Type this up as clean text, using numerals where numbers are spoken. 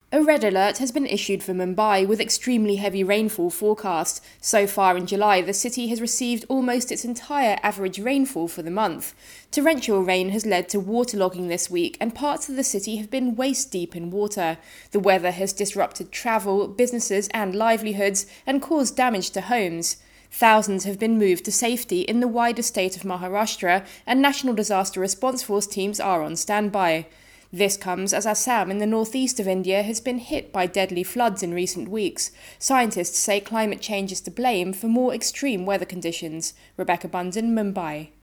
A red alert has been issued for Mumbai with extremely heavy rainfall forecast. So far in July, the city has received almost its entire average rainfall for the month. Torrential rain has led to waterlogging this week, and parts of the city have been waist deep in water. The weather has disrupted travel, businesses, and livelihoods, and caused damage to homes. Thousands have been moved to safety in the wider state of Maharashtra, and National Disaster Response Force teams are on standby. This comes as Assam in the northeast of India has been hit by deadly floods in recent weeks. Scientists say climate change is to blame for more extreme weather conditions. Rebecca Bunsen, Mumbai.